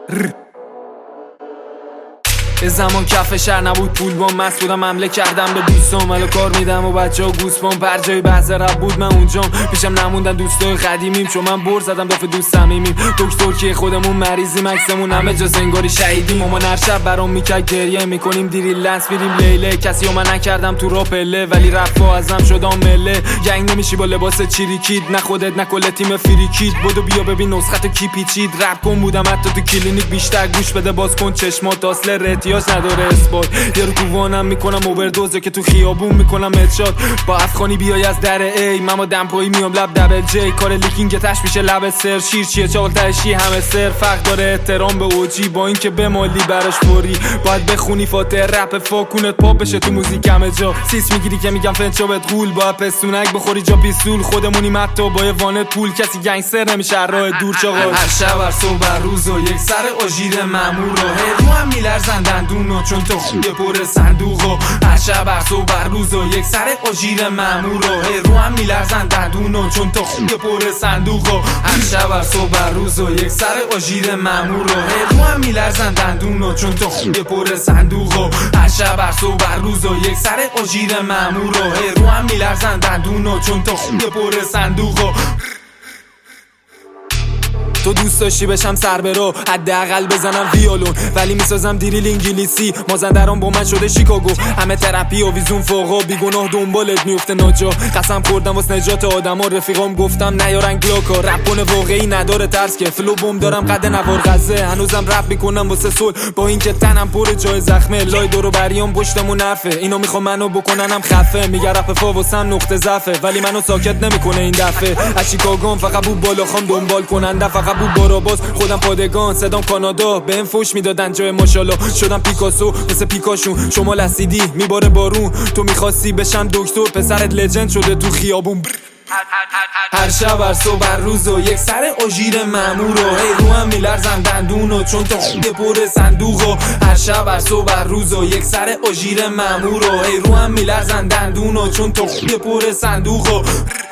یه زمان کف شهر نبود پول بام، مست بودم حمله کردم به دوستام، ولی کار میدم و بچه‌ها گوسپام. پر جای بحث رپ بود من اونجام، پیشم نموندن دوستای قدیمیم، چون من بر زدم دافع دوست صمیمیم. دکتر که خودمون مریضیم، عکسمون همه جا انگاری شهیدیم. مامان هر شب برام میکرد گریه، میکنیم دیری لنس میریم لیله. کسی من نکردم تو راپله، ولی رفا ازم شدم مله. گنگ نمیشی با لباس چیریکید، نه خودت نه کل تیم فریکید. بدو بیا ببین نسختو کی پیچید. رپ کن بودم حتی تو کلینیک، بیشتر گوش بده باز کن چشمات، اصل احتیاج نداره اثبات. یه رو تو وانم میکنم اووردوزه که تو خیابون میکنم هدشات. با افغانی بیای از در ای، من با دمپایی میام لب دبل جی. کار لیکینگ تش میشه لب سر، شیر چیه چاقل تشی همه سر. فرق داره احترام به اوجی با اینکه به مالی براش فوری. باید بخونی فاتحه رپ فاکونت پاپ بشه تو موزیک همه جا. سیس میگیری که میگم فنچابت غول، باید پستونک بخوری جا پیستول. خودمونیم حتی با یه وانت پول، کسی گنگستر نمیشه راه دور چاقا. هر شب هر صبح هر روز و یک سر آژیر مامور و هر رو هم میلرزن دندونو چون تو خوبه پر صندوقو. هر شب هر صبح هر روز و یک سر آژیر مامور و هر رو هم میلرزن دندونو چون تو خوبه پر صندوقو. هر شب هر صبح هر روز و یک سر آژیر مامور و هر رو هم میلرزن دندونو چون تو خوبه پر صندوقو. هر شب هر صبح هر روز و یک سر آژیر مامور و هر رو هم میلرزن دندونو چون تو خوبه پر صندوقو. تو دوست داشتی بشم سربرو، حداقل بزنم ویولون، ولی میسازم دیریل انگلیسی. مازندران با من شده شیکاگو، همه ترپی و ویزون فوقا. بیگناه دنبالت میفته ناجا، قسم خوردم واسه نجات آدما. رفیقام گفتم نیارن گلاکا، رپون واقعی نداره ترس که فلو بوم دارم قد نوار غزه. هنوزم رپ میکنم واسه صلح با اینکه تنم پر جای زخمه. لای دورو بریام پشتمون حرفه، اینا میخوام منو بکننم خفه. میگه رپ فا واسم نقطه ضعفه، ولی منو ساکت نمیکنه این دفعه. از شیکاگوام فقط بو بالا خوام دنبال کننده، فقط بود باراباز خودم پادگان. صدام کانادا بهم فوش میدادن جای ماشاءالله. شدم پیکاسو مثل پیکاشون، شمال اسیدی میباره بارون. تو میخواستی بشم دکتر، پسرت لجند شده تو خیابون. هر شب هر صبح هر روز و یک سر آژیر مامور و هی رو هم میلرزن دندونو چون تو خوبه پر صندوقو. هر شب هر صبح هر روز و یک سر آژیر مامور و هی رو هم میلرزن دندونو چون تو خوبه پر صندوقو.